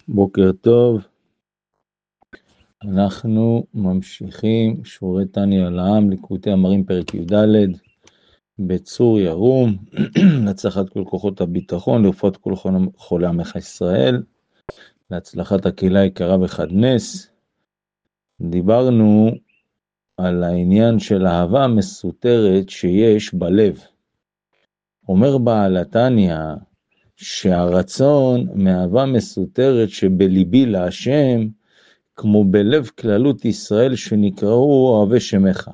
בוקר טוב, אנחנו ממשיכים שיעורי תניא לעם, ליקוטי אמרים פרק י"ד, בצור ירום, להצלחת כל כוחות הביטחון, לרפואת כל חולי עמך ישראל, להצלחת הקהילה היקרה בחד נס. דיברנו על העניין של אהבה מסותרת שיש בלב. אומר בעל התניא שהרצון מאהבה מסותרת שבליבי להשם, כמו בלב כללות ישראל שנקראו אוהבי שמך.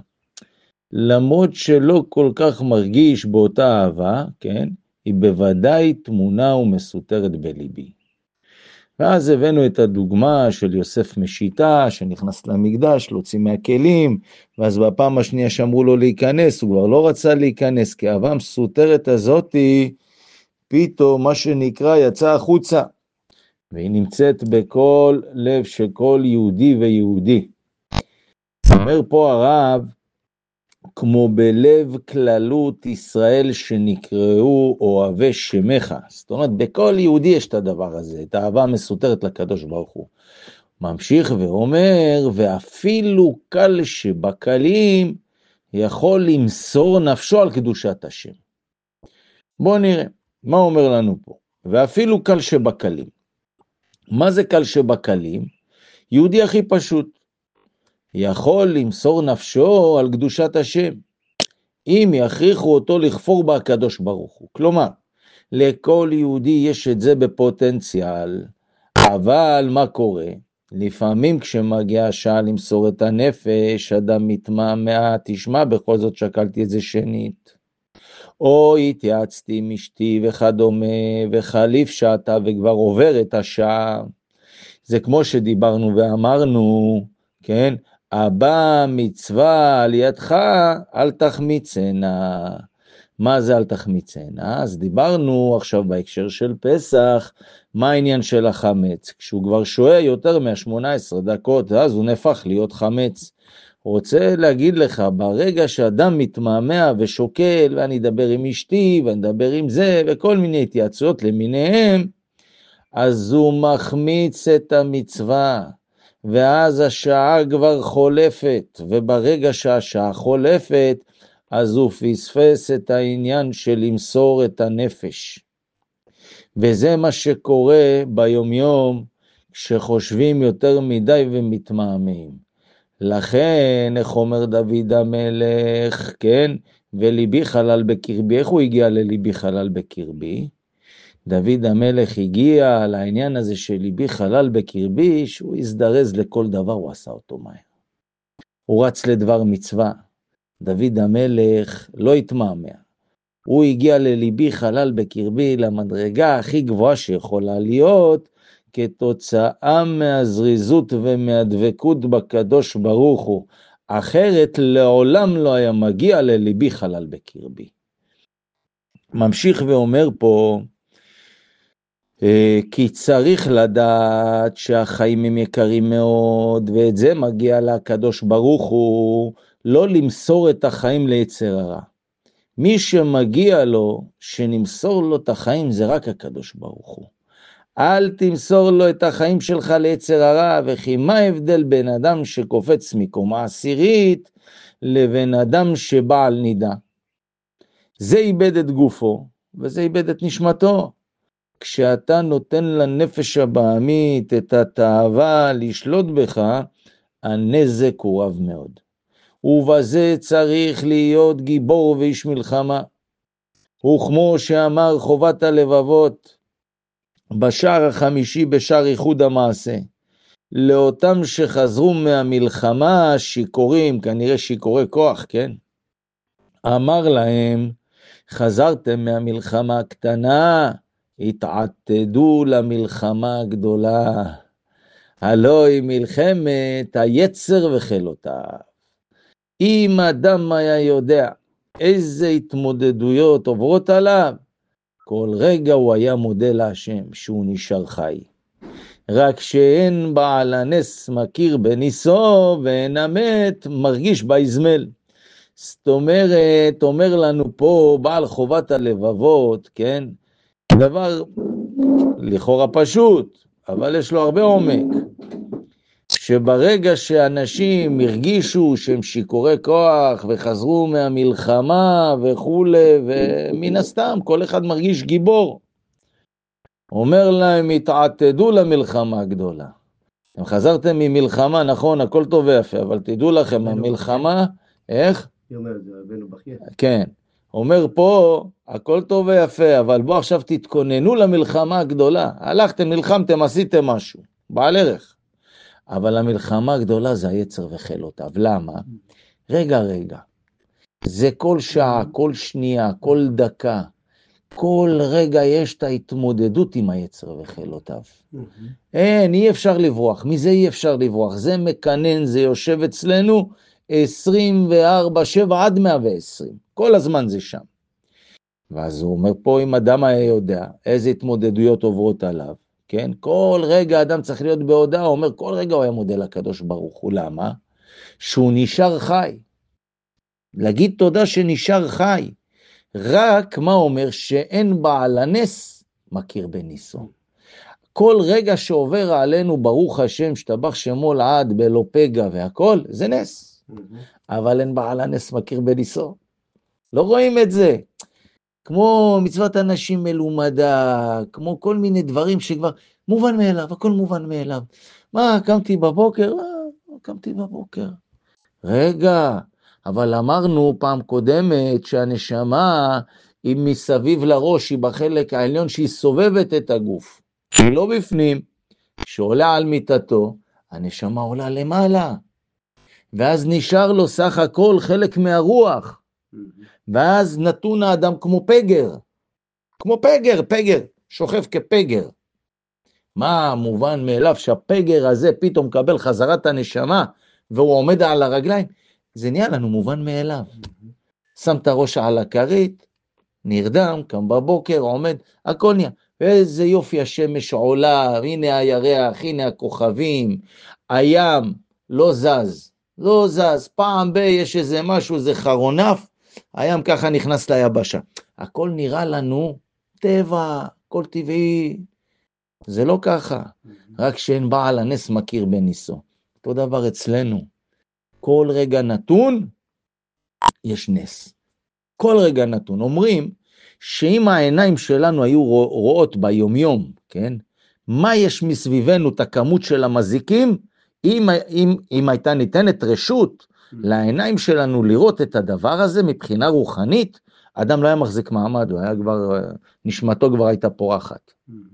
למרות שלא כל כך מרגיש באותה אהבה, כן, היא בוודאי תמונה ומסותרת בליבי. ואז הבאנו את הדוגמה של יוסף משיטה, שנכנס למקדש, להוציא מהכלים, ואז בפעם השנייה שאמרו לו להיכנס, הוא כבר לא רצה להיכנס, כי האהבה המסותרת הזאת, פתאום מה שנקרא יצא החוצה. והיא נמצאת בכל לב של כל יהודי ויהודי. אומר פה הרב, כמו בלב כללות ישראל שנקראו אוהבי שמך. זאת אומרת, בכל יהודי יש את הדבר הזה, את האהבה המסותרת לקדוש ברוך הוא. ממשיך ואומר, ואפילו קל שבקלים יכול למסור נפשו על קדושת השם. בואו נראה, מה אומר לנו פה? ואפילו קל שבקלים. מה זה קל שבקלים? יהודי הכי פשוט. יכול למסור נפשו על קדושת השם. אם יכריחו אותו לכפור בה הקדוש ברוך הוא. כלומר, לכל יהודי יש את זה בפוטנציאל. אבל מה קורה? לפעמים כשמגיע השעה למסור את הנפש, אדם מתמהמה, תשמע, בכל זאת שקלתי את זה שנית. או התייעצתי עם אשתי וכדומה, וחליף שעתה וכבר עובר את השעה. זה כמו שדיברנו ואמרנו, כן? הבא מצווה על ידך, אל תחמיצנה. מה זה אל תחמיצנה? אז דיברנו עכשיו בהקשר של פסח, מה העניין של החמץ? כשהוא כבר שוהה יותר מה-18 דקות, אז הוא נהפך להיות חמץ. רוצה להגיד לך, ברגע שאדם מתמהמה ושוקל, ואני אדבר עם אשתי, ואני אדבר עם זה, וכל מיני התייעצויות למיניהם, אז הוא מחמיץ את המצווה, ואז השעה כבר חולפת, וברגע שהשעה חולפת, אז הוא פספס את העניין של למסור את הנפש. וזה מה שקורה ביומיום, כשחושבים יותר מדי ומתמהמים. לכן, איך אומר דוד המלך, כן? וליבי חלל בקרבי. איך הוא הגיע לליבי חלל בקרבי? דוד המלך הגיע לעניין הזה של ליבי חלל בקרבי, שהוא יזדרז לכל דבר, הוא עשה אותו מהר. הוא רץ לדבר מצווה. דוד המלך לא התמהמה. הוא הגיע לליבי חלל בקרבי, למדרגה הכי גבוהה שיכולה להיות, כתוצאה מהזריזות ומהדבקות בקדוש ברוך הוא. אחרת לעולם לא היה מגיע לליבי חלל בקרבי. ממשיך ואומר פה, כי צריך לדעת שהחיים הם יקרים מאוד, ואת זה מגיע לקדוש ברוך הוא, לא למסור את החיים ליצר הרע. מי שמגיע לו, שנמסור לו את החיים, זה רק הקדוש ברוך הוא. אל תמסור לו את החיים שלך ליצר הרע, וכי מה ההבדל בין אדם שקופץ מקומה עשירית, לבין אדם שבעל נידה? זה איבד את גופו, וזה איבד את נשמתו. כשאתה נותן לנפש הבהמית את התאווה לשלוט בך, הנזק הוא רב מאוד. ובזה צריך להיות גיבור ואיש מלחמה. וכמו שאמר חובת הלבבות, בשער החמישי בשער איחוד המעשה, לאותם שחזרו מהמלחמה שיכורים, כנראה שיכורי כוח, כן? אמר להם, חזרתם מהמלחמה הקטנה, התעתדו למלחמה הגדולה. הלא היא מלחמת היצר וחילותיו. אם אדם היה יודע איזה התמודדויות עוברות עליו, כל רגע הוא היה מודה להשם שהוא נשאר חי. רק שאין בעל הנס מכיר בניסו, ואין המת מרגיש באזמל. זאת אומרת, אומר לנו פה בעל חובת הלבבות, כן? דבר לכאורה פשוט, אבל יש לו הרבה עומק. שברגע שאנשים הרגישו שהם שיכורי כוח וחזרו מהמלחמה וכו', ומן הסתם כל אחד מרגיש גיבור, אומר להם, התעתדו למלחמה הגדולה. אתם חזרתם ממלחמה, נכון, הכל טוב ויפה, אבל תדעו לכם, המלחמה, איך? היא אומרת, זה רבנו בכייה. כן, אומר פה, הכל טוב ויפה, אבל בואו עכשיו תתכוננו למלחמה הגדולה. הלכתם, נלחמתם, עשיתם משהו, בעל ערך. אבל המלחמה הגדולה זה היצר וחילותיו. למה? רגע, זה כל שעה, כל שנייה, כל דקה, כל רגע יש את ההתמודדות עם היצר וחילותיו. אי אפשר לברוח, מזה אי אפשר לברוח, זה מקנן, זה יושב אצלנו 24/7 עד 120, כל הזמן זה שם. ואז הוא אומר פה, אם אדם היה יודע איזה התמודדויות עוברות עליו, כן? כל רגע אדם צריך להיות בהודעה, הוא אומר, כל רגע הוא היה מודה לקדוש ברוך הוא, למה? שהוא נשאר חי. להגיד תודה שנשאר חי. רק מה אומר? שאין בעל הנס מכיר בניסו. כל רגע שעובר עלינו, ברוך השם, שתבח שמו לעד, בלא פגע והכל, זה נס. אבל אין בעל הנס מכיר בניסו. לא רואים את זה. כמו מצוות אנשים מלומדה, כמו כל מיני דברים שכבר מובן מאליו, הכל מובן מאליו. מה, קמתי בבוקר? קמתי בבוקר. רגע, אבל אמרנו פעם קודמת שהנשמה היא מסביב לראש, היא בחלק העליון שהיא סובבת את הגוף. היא לא בפנים. כשעולה על מיטתו, הנשמה עולה למעלה. ואז נשאר לו סך הכל חלק מהרוח. ואז נתון האדם כמו פגר. כמו פגר, שוכב כפגר. מה מובן מאליו שהפגר הזה פתאום מקבל חזרת הנשמה, והוא עומד על הרגליים? זה נהיה לנו מובן מאליו. שם את הראש על הכרית, נרדם, קם בבוקר, עומד, הכל נהיה. ואיזה יופי השמש עולה, הנה הירח, הנה הכוכבים, הים לא זז, פעם יש איזה משהו, זה חרונף, הים ככה נכנס ליבשה. הכל נראה לנו טבע, הכל טבעי. זה לא ככה, רק שאין בעל הנס מכיר בניסו. אותו דבר אצלנו. כל רגע נתון, יש נס. כל רגע נתון. אומרים שאם העיניים שלנו היו רואות ביומיום, כן? מה יש מסביבנו, את הכמות של המזיקים, אם הייתה ניתנת רשות לעיניים שלנו לראות את הדבר הזה מבחינה רוחנית, אדם לא היה מחזיק מעמד, הוא היה כבר, נשמתו כבר הייתה פורחת.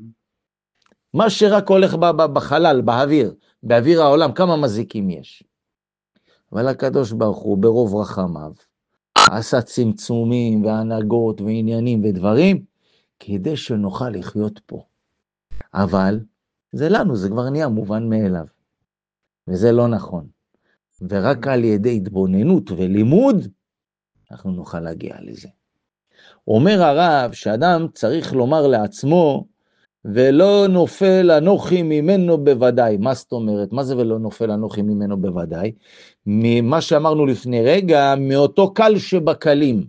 מה שרק הולך בחלל, באוויר העולם, כמה מזיקים יש. אבל הקדוש ברוך הוא ברוב רחמיו, עשה צמצומים והנהגות ועניינים ודברים, כדי שנוכל לחיות פה. אבל זה לנו, זה כבר נהיה מובן מאליו. וזה לא נכון. ורק על ידי התבוננות ולימוד, אנחנו נוכל להגיע לזה. אומר הרב שאדם צריך לומר לעצמו, ולא נופל אנוכי ממנו בוודאי. מה זאת אומרת? מה זה ולא נופל אנוכי ממנו בוודאי? ממה שאמרנו לפני רגע, מאותו קל שבקלים.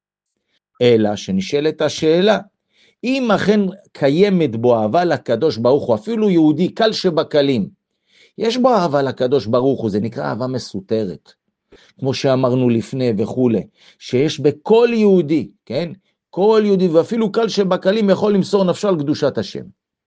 אלא שנשאלת השאלה, אם אכן קיימת בו אהבה לקדוש ברוך הוא, אפילו יהודי קל שבקלים, יש בו אהבה לקדוש ברוך הוא, זה נקרא אהבה מסותרת. כמו שאמרנו לפני וכו', שיש בכל יהודי, כן? כל יהודי, ואפילו קל שבקלים יכול למסור נפשו על קדושת השם.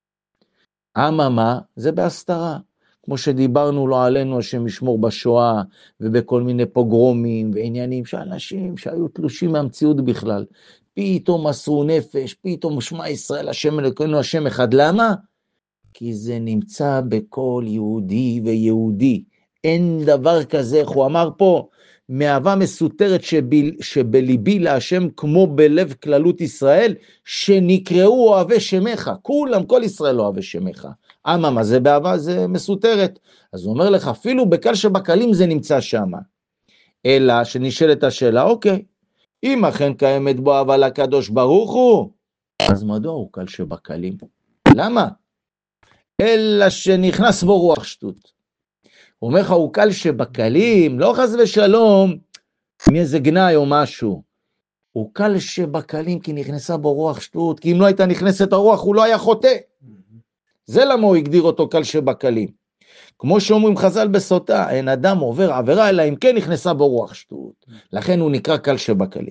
אממה, זה בהסתרה. כמו שדיברנו לו עלינו, השם ישמור בשואה, ובכל מיני פוגרומים ועניינים, שאנשים שהיו תלושים מהמציאות בכלל, פתאום מסרו נפש, פתאום שמע ישראל, השם אלוקינו, השם אחד. למה? כי זה נמצא בכל יהודי ויהודי. אין דבר כזה, איך הוא אמר פה, מאהבה מסותרת שבליבי להשם כמו בלב כללות ישראל, שנקראו אוהבי שמך, כולם, כל ישראל אוהבי שמך. מה זה באהבה? זה מסותרת. אז הוא אומר לך, אפילו בקל שבקלים זה נמצא שם. אלא שנשאלת השאלה, אוקיי, אם אכן קיימת בו אהבה לקדוש ברוך הוא, אז מדוע הוא קל שבקלים? למה? אלא שנכנס בו רוח שטות. הוא אומר לך, הוא קל שבקלים, לא חס ושלום, מאיזה גנאי או משהו. הוא קל שבקלים כי נכנסה בו רוח שטות, כי אם לא הייתה נכנסת הרוח, הוא לא היה חוטא. זה למה הוא הגדיר אותו קל שבקלים. כמו שאומרים חז"ל בסוטה, אין אדם עובר עבירה, אלא אם כן נכנסה בו רוח שטות. לכן הוא נקרא קל שבקלים.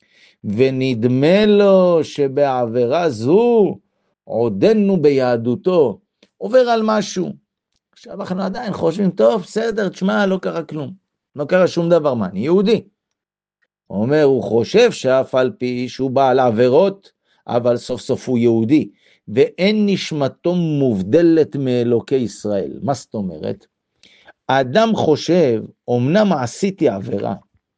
ונדמה לו שבעבירה זו, עודנו ביהדותו, עובר על משהו. עכשיו אנחנו עדיין חושבים, טוב, בסדר, תשמע, לא קרה כלום. לא קרה שום דבר, מה, אני יהודי. הוא אומר, הוא חושב שאף על פי שהוא בעל עבירות, אבל סוף סוף הוא יהודי, ואין נשמתו מובדלת מאלוקי ישראל. מה זאת אומרת? האדם חושב, אמנם עשיתי עבירה,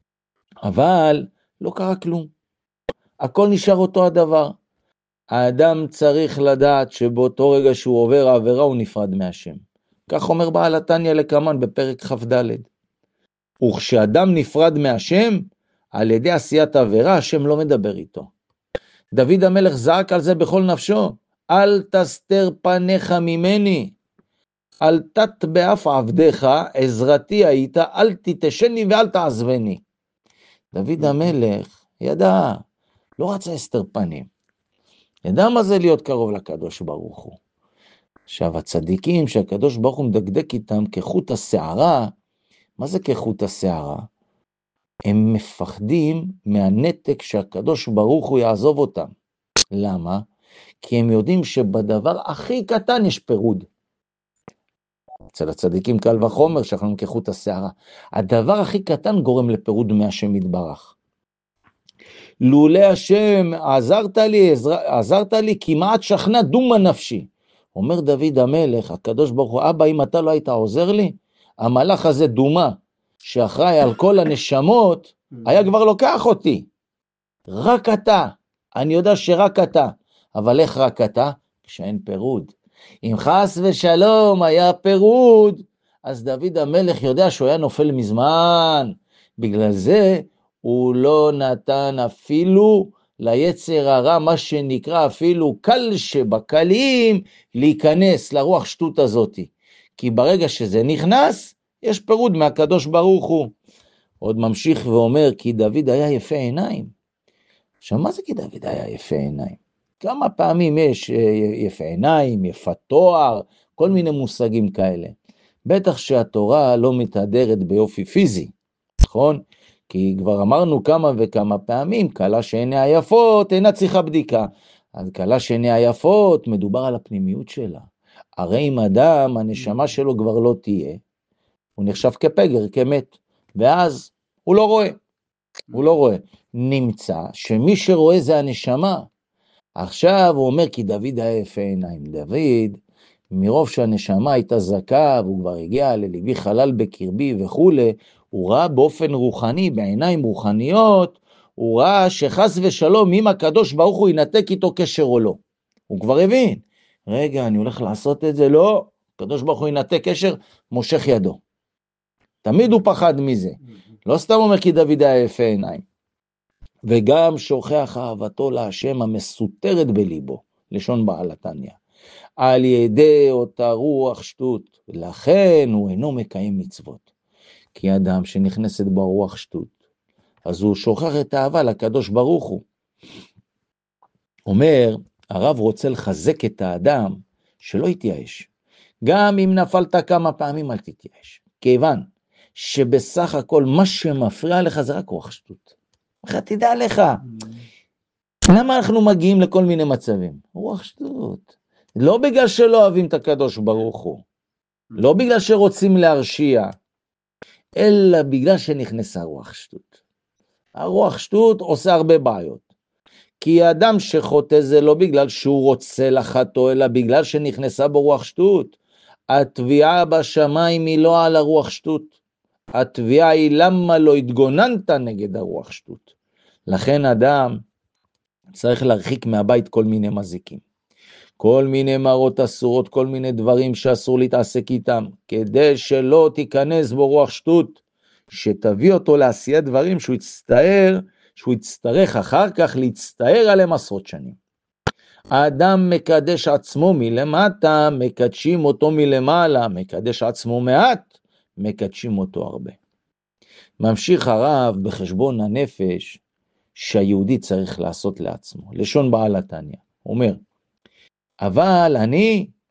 אבל לא קרה כלום. הכל נשאר אותו הדבר. האדם צריך לדעת שבאותו רגע שהוא עובר העבירה הוא נפרד מהשם. כך אומר בעל התניא לקמן בפרק כ"ד. וכשאדם נפרד מהשם, על ידי עשיית עבירה, השם לא מדבר איתו. דוד המלך זעק על זה בכל נפשו, אל תסתר פניך ממני, אל תת באף עבדיך, עזרתי היית, אל תתשני ואל תעזבני. דוד המלך ידע, לא רצה הסתר פנים. ידע מה זה להיות קרוב לקדוש ברוך הוא. עכשיו הצדיקים שהקדוש ברוך הוא מדקדק איתם כחוט השערה, מה זה כחוט השערה? הם מפחדים מהנתק שהקדוש ברוך הוא יעזוב אותם. למה? כי הם יודעים שבדבר הכי קטן יש פירוד. אצל הצדיקים קל וחומר שאנחנו כחוט השערה. הדבר הכי קטן גורם לפירוד מהשם יתברך. לולא השם עזרת לי כמעט שכנע דומה נפשי. אומר דוד המלך, הקדוש ברוך הוא, אבא אם אתה לא היית עוזר לי, המלאך הזה דומה, שאחראי על כל הנשמות, היה כבר לוקח אותי. רק אתה, אני יודע שרק אתה, אבל איך רק אתה? כשאין פירוד. אם חס ושלום היה פירוד, אז דוד המלך יודע שהוא היה נופל מזמן. בגלל זה הוא לא נתן אפילו ליצר הרע, מה שנקרא אפילו קל שבקלים, להיכנס לרוח שטות הזאת. כי ברגע שזה נכנס, יש פירוד מהקדוש ברוך הוא. עוד ממשיך ואומר, כי דוד היה יפה עיניים. עכשיו, מה זה כי דוד היה יפה עיניים? כמה פעמים יש יפה עיניים, יפה תואר, כל מיני מושגים כאלה. בטח שהתורה לא מתהדרת ביופי פיזי, נכון? כי כבר אמרנו כמה וכמה פעמים, קלה שעיניה יפות אינה צריכה בדיקה. אז קלה שעיניה יפות, מדובר על הפנימיות שלה. הרי אם אדם, הנשמה שלו כבר לא תהיה, הוא נחשב כפגר, כמת, ואז הוא לא רואה. הוא לא רואה. נמצא שמי שרואה זה הנשמה. עכשיו הוא אומר כי דוד היה יפה עיניים. דוד, מרוב שהנשמה הייתה זכה, והוא כבר הגיע לליבי חלל בקרבי וכו', הוא ראה באופן רוחני, בעיניים רוחניות, הוא ראה שחס ושלום, אם הקדוש ברוך הוא ינתק איתו קשר או לא. הוא כבר הבין, רגע, אני הולך לעשות את זה, לא, הקדוש ברוך הוא ינתק קשר, מושך ידו. תמיד הוא פחד מזה. לא סתם אומר כי דוד היה יפה עיניים. וגם שוכח אהבתו להשם המסותרת בליבו, לשון בעל התניא. על ידי אותה רוח שטות, לכן הוא אינו מקיים מצוות. כי אדם שנכנסת ברוח שטות, אז הוא שוכח את האהבה לקדוש ברוך הוא. אומר, הרב רוצה לחזק את האדם שלא יתייאש. גם אם נפלת כמה פעמים אל תתייאש. כיוון שבסך הכל מה שמפריע לך זה רק רוח שטות. תדע לך, למה אנחנו מגיעים לכל מיני מצבים? רוח שטות. לא בגלל שלא אוהבים את הקדוש ברוך הוא, לא בגלל שרוצים להרשיע, אלא בגלל שנכנסה רוח שטות. הרוח שטות עושה הרבה בעיות. כי האדם שחוטא זה לא בגלל שהוא רוצה לחטוא, אלא בגלל שנכנסה בו רוח שטות. התביעה בשמיים היא לא על הרוח שטות. התביעה היא למה לא התגוננת נגד הרוח שטות. לכן אדם צריך להרחיק מהבית כל מיני מזיקים. כל מיני מרות אסורות, כל מיני דברים שאסור להתעסק איתם, כדי שלא תיכנס בו רוח שטות, שתביא אותו לעשיית דברים שהוא יצטרך אחר כך להצטער עליהם עשרות שנים. האדם מקדש עצמו מלמטה, מקדשים אותו מלמעלה, מקדש עצמו מעט, מקדשים אותו הרבה. ממשיך הרב בחשבון הנפש שהיהודי צריך לעשות לעצמו, לשון בעל התניא. הוא אומר, אבל אני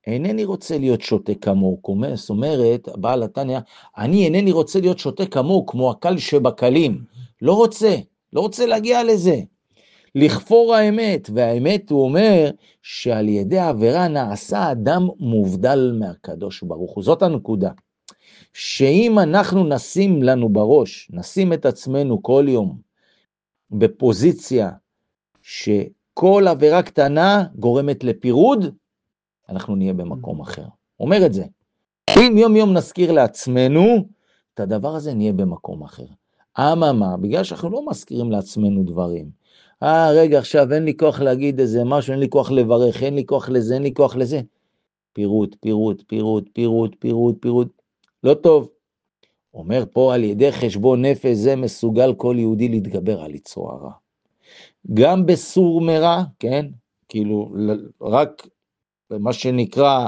אינני רוצה להיות שוטה כמוהו, זאת אומרת, בעל התניא, אני אינני רוצה להיות שוטה כמוהו, כמו הקל שבקלים, לא רוצה להגיע לזה. לכפור האמת, והאמת הוא אומר שעל ידי עבירה נעשה אדם מובדל מהקדוש ברוך הוא. זאת הנקודה. שאם אנחנו נשים לנו בראש, נשים את עצמנו כל יום בפוזיציה שכל עבירה קטנה גורמת לפירוד, אנחנו נהיה במקום אחר. אומר את זה. אם יום יום נזכיר לעצמנו את הדבר הזה, נהיה במקום אחר. מה? בגלל שאנחנו לא מזכירים לעצמנו דברים. רגע, עכשיו אין לי כוח להגיד איזה משהו, אין לי כוח לברך, אין לי כוח לזה, אין לי כוח לזה. פירוד. לא טוב. אומר פה, על ידי חשבון נפש זה מסוגל כל יהודי להתגבר על יצרו הרע. גם בסור מרע, כן? כאילו, רק מה שנקרא,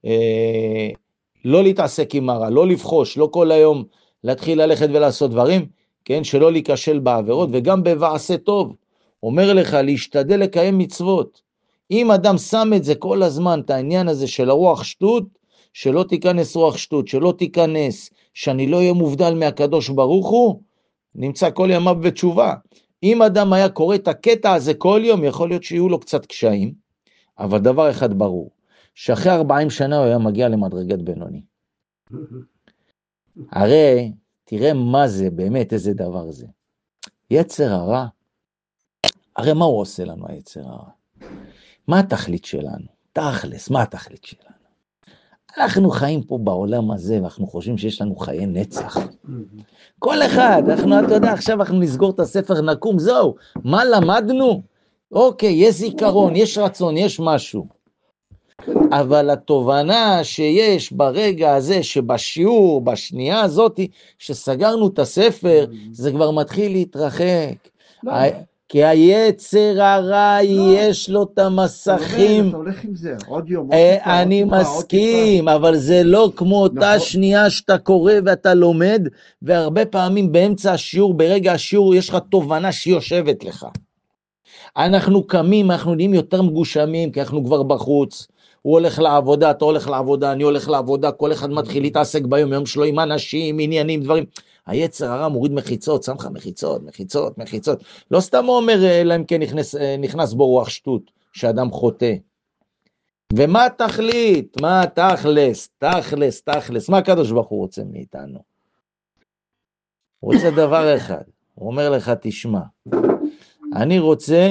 לא להתעסק עם הרע, לא לבחוש, לא כל היום להתחיל ללכת ולעשות דברים, כן? שלא להיכשל בעבירות, וגם בבעשה טוב. אומר לך, להשתדל לקיים מצוות. אם אדם שם את זה כל הזמן, את העניין הזה של הרוח שטות, שלא תיכנס רוח שטות, שלא תיכנס, שאני לא אהיה מובדל מהקדוש ברוך הוא, נמצא כל ימיו בתשובה. אם אדם היה קורא את הקטע הזה כל יום, יכול להיות שיהיו לו קצת קשיים, אבל דבר אחד ברור, שאחרי 40 שנה הוא היה מגיע למדרגת בינוני. הרי, תראה מה זה, באמת איזה דבר זה. יצר הרע, הרי מה הוא עושה לנו היצר הרע? מה התכלית שלנו? תכלס, מה התכלית שלנו? אנחנו חיים פה בעולם הזה, ואנחנו חושבים שיש לנו חיי נצח. כל אחד, אתה יודע, עכשיו אנחנו נסגור את הספר, נקום, זהו. מה למדנו? אוקיי, יש זיכרון, יש רצון, יש משהו. אבל התובנה שיש ברגע הזה, שבשיעור, בשנייה הזאת, שסגרנו את הספר, זה כבר מתחיל להתרחק. כי היצר הרע יש לו את המסכים. אתה הולך עם זה, עוד יום. אני מסכים, אבל זה לא כמו אותה שנייה שאתה קורא ואתה לומד, והרבה פעמים באמצע השיעור, ברגע השיעור, יש לך תובנה שהיא יושבת לך. אנחנו קמים, אנחנו נהיים יותר מגושמים, כי אנחנו כבר בחוץ. הוא הולך לעבודה, אתה הולך לעבודה, אני הולך לעבודה, כל אחד מתחיל להתעסק ביום, יום שלו עם אנשים, עניינים, דברים. היצר הרע מוריד מחיצות, שם לך מחיצות. לא סתם הוא אומר, אלא אם כן נכנס בו רוח שטות, שאדם חוטא. ומה תכלית? מה תכלס? מה הקדוש ברוך הוא רוצה מאיתנו? הוא רוצה דבר אחד. הוא אומר לך, תשמע, אני רוצה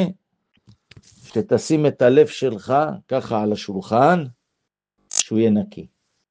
שתשים את הלב שלך ככה על השולחן, שהוא יהיה נקי.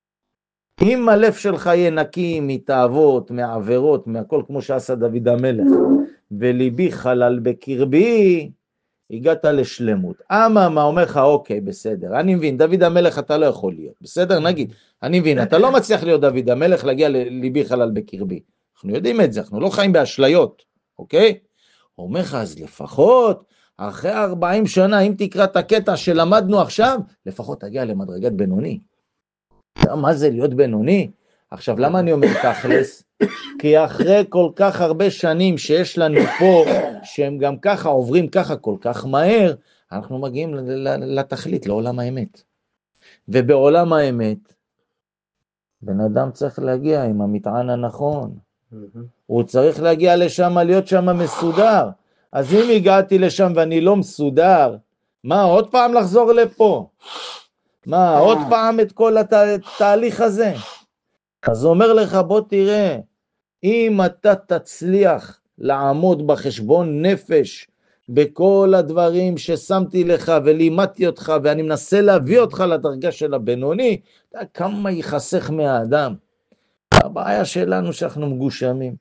אם הלב שלך יהיה נקי מתאוות, מעבירות, מהכל כמו שעשה דוד המלך, וליבי חלל בקרבי, הגעת לשלמות. מה אומר לך, אוקיי, בסדר, אני מבין, דוד המלך אתה לא יכול להיות, בסדר, נגיד, אני מבין, אתה לא מצליח להיות דוד המלך, להגיע לליבי חלל בקרבי. אנחנו יודעים את זה, אנחנו לא חיים באשליות, אוקיי? הוא אומר לך, אז לפחות, אחרי 40 שנה, אם תקרא את הקטע שלמדנו עכשיו, לפחות תגיע למדרגת בינוני. מה זה להיות בינוני? עכשיו, למה אני אומר תכלס? כי אחרי כל כך הרבה שנים שיש לנו פה, שהם גם ככה עוברים ככה כל כך מהר, אנחנו מגיעים לתכלית, לעולם האמת. ובעולם האמת, בן אדם צריך להגיע עם המטען הנכון. הוא צריך להגיע לשם, להיות שם מסודר. אז אם הגעתי לשם ואני לא מסודר, מה, עוד פעם לחזור לפה? מה, עוד פעם את כל התהליך הזה? אז אומר לך, בוא תראה, אם אתה תצליח לעמוד בחשבון נפש, בכל הדברים ששמתי לך ולימדתי אותך, ואני מנסה להביא אותך לדרגה של הבינוני, אתה יודע כמה יחסך מהאדם. הבעיה שלנו שאנחנו מגושמים.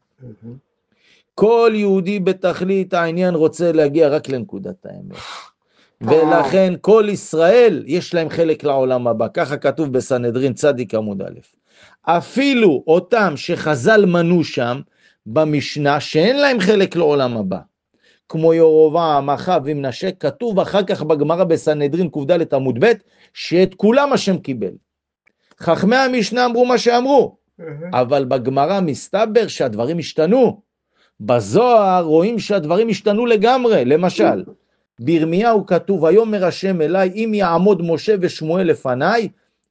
כל יהודי בתכלית העניין רוצה להגיע רק לנקודת האמת. ולכן כל ישראל יש להם חלק לעולם הבא. ככה כתוב בסנהדרין צדיק עמוד א'. אפילו אותם שחז"ל מנו שם במשנה שאין להם חלק לעולם הבא. כמו ירבעם, אחאב ומנשה, כתוב אחר כך בגמרא בסנהדרין קד עמוד ב' שאת כולם השם קיבל. חכמי המשנה אמרו מה שאמרו, אבל בגמרא מסתבר שהדברים השתנו. בזוהר רואים שהדברים השתנו לגמרי. למשל, בירמיהו כתוב, ויאמר השם אליי, אם יעמוד משה ושמואל לפניי,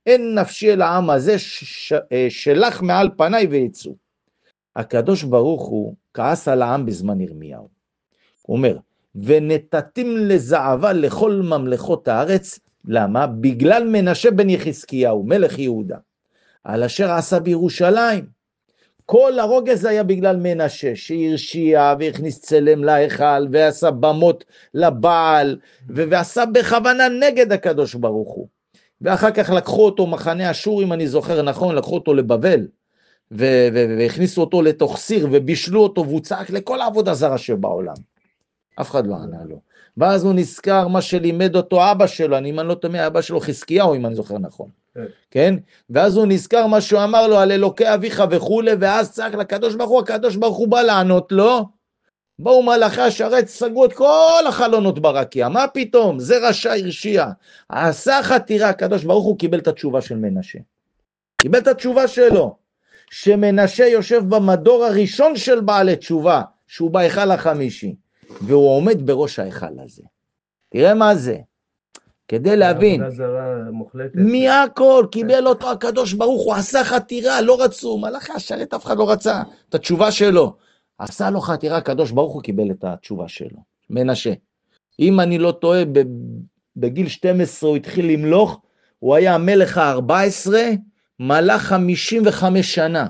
אין נפשי אל העם הזה שלח מעל פניי ויצאו. הקדוש ברוך הוא כעס על העם בזמן ירמיהו. הוא אומר, ונתתים לזעבה לכל ממלכות הארץ, למה? בגלל מנשה בן יחזקיהו, מלך יהודה, על אשר עשה בירושלים. כל הרוגז היה בגלל מנשה, שהרשיע והכניס צלם להיכל, ועשה במות לבעל, ועשה בכוונה נגד הקדוש ברוך הוא. ואחר כך לקחו אותו מחנה אשור, אם אני זוכר נכון, לקחו אותו לבבל, והכניסו אותו לתוך סיר, ובישלו אותו, והוא צעק לכל העבודה זרה שבעולם. אף אחד לא ענה לו. ואז הוא נזכר מה שלימד אותו אבא שלו, אני לא טועה, אבא שלו חזקיהו, אם אני זוכר נכון. כן? ואז הוא נזכר מה שהוא אמר לו על אלוקי אביך וכו', ואז צעק לקדוש ברוך הוא, הקדוש ברוך הוא בא לענות לו, באו מלאכי השרת, סגרו את כל החלונות ברקיע, מה פתאום? זה רשע הרשיע. עשה חתירה, הקדוש ברוך הוא קיבל את התשובה של מנשה. קיבל את התשובה שלו, שמנשה יושב במדור הראשון של בעלי תשובה, שהוא בהיכל החמישי, והוא עומד בראש ההיכל הזה. תראה מה זה. כדי להבין, מי הכל, קיבל אותו הקדוש ברוך הוא, עשה חתירה, לא רצו, מלאכי השרת אף אחד לא רצה, את התשובה שלו. עשה לו חתירה, הקדוש ברוך הוא קיבל את התשובה שלו, מנשה. אם אני לא טועה, בגיל 12 הוא התחיל למלוך, הוא היה המלך ה-14, מלך 55 שנה.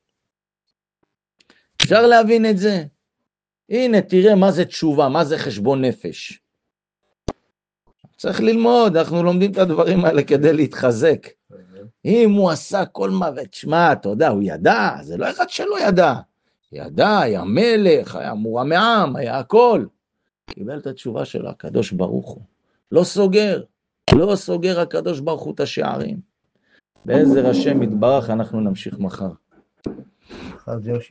אפשר להבין את זה? הנה, תראה מה זה תשובה, מה זה חשבון נפש. צריך ללמוד, אנחנו לומדים את הדברים האלה כדי להתחזק. אם הוא עשה כל מוות, שמע, אתה יודע, הוא ידע, זה לא אחד שלא ידע. ידע, היה מלך, היה מורם מעם, היה הכל. קיבל את התשובה שלו, הקדוש ברוך הוא. לא סוגר, לא סוגר הקדוש ברוך הוא את השערים. בעזר השם יתברך, אנחנו נמשיך מחר.